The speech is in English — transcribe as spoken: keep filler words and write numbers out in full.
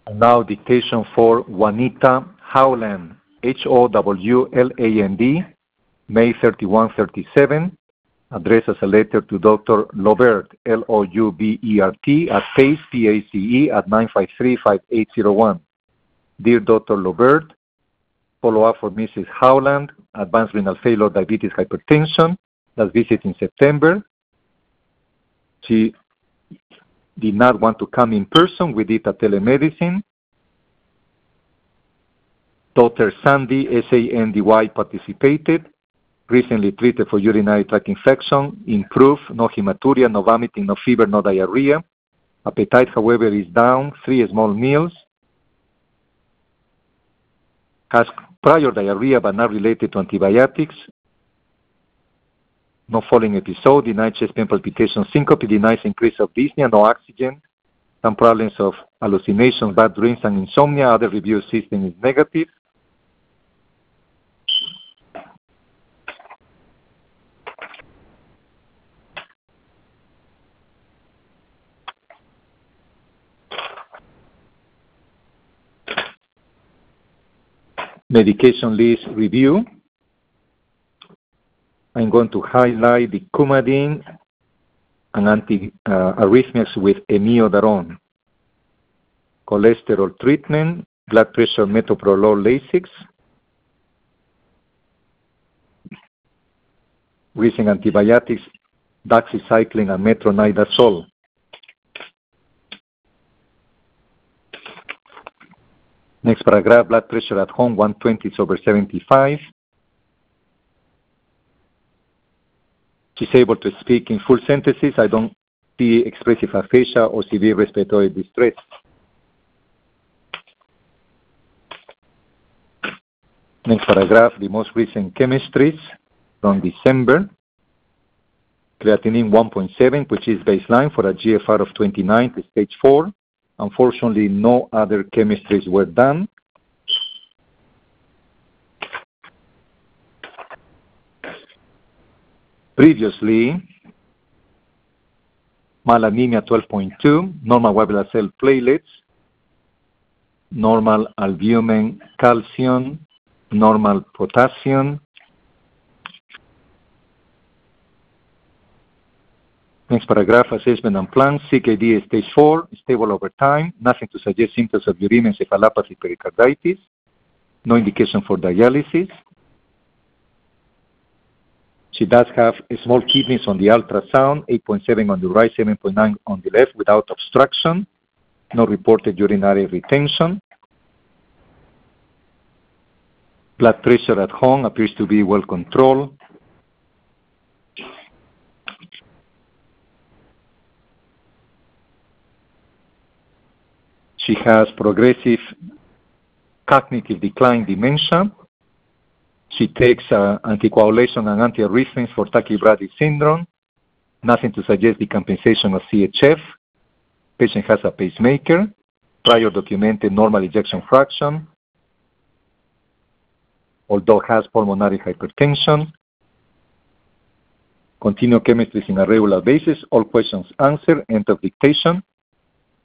Now dictation for Juanita Howland, H O W L A N D, May thirty-first, thirty-seven, addressed as a letter to Doctor Loubert, L O U B E R T, at PACE, P A C E, at nine five three, five eight zero one. Dear Doctor Loubert, follow-up for Missus Howland, advanced renal failure, diabetes, hypertension, last visit in September. She did not want to come in person. We did a telemedicine. Daughter Sandy, S A N D Y, participated. Recently treated for urinary tract infection. Improved. No hematuria, no vomiting, no fever, no diarrhea. Appetite, however, is down. Three small meals. Has prior diarrhea but not related to antibiotics. No falling episode, denied chest pain, palpitation, syncope, denies increase of dyspnea, no oxygen, some problems of hallucinations, bad dreams, and insomnia. Other review system is negative. Medication list review. I'm going to highlight the Coumadin and anti-arrhythmics uh, with amiodarone. Cholesterol treatment, blood pressure, metoprolol, Lasix. Recent antibiotics, doxycycline and metronidazole. Next paragraph, blood pressure at home, one twenty over seventy-five. She's able to speak in full sentences. I don't see expressive aphasia or severe respiratory distress. Next paragraph, the most recent chemistries from December. Creatinine one point seven, which is baseline for a G F R of twenty-nine to stage four. Unfortunately, no other chemistries were done. Previously, malanemia twelve point two, normal white blood cell platelets, normal albumin, calcium, normal potassium. Next paragraph, assessment and plan. C K D stage four, stable over time, nothing to suggest symptoms of uremic encephalopathy, pericarditis, no indication for dialysis. She does have small kidneys on the ultrasound, eight point seven on the right, seven point nine on the left without obstruction, no reported urinary retention. Blood pressure at home appears to be well controlled. She has progressive cognitive decline dementia. She takes uh, anticoagulation and antiarrhythmics for tachybrady syndrome. Nothing to suggest decompensation of C H F. Patient has a pacemaker. Prior documented normal ejection fraction. Although has pulmonary hypertension. Continue chemistries in a regular basis. All questions answered. End of dictation.